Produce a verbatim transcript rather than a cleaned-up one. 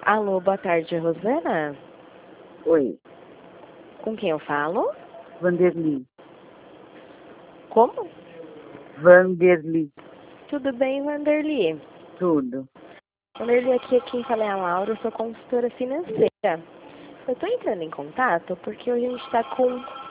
Alô, boa tarde, Rosana? Oi, Com quem eu falo? Vanderly. Como? Vanderly, Tudo bem, Vanderly? tudo. Vanderly, aqui quem fala é a Laura, eu sou consultora financeira. Eu tô entrando em contato porque hoje a gente tá com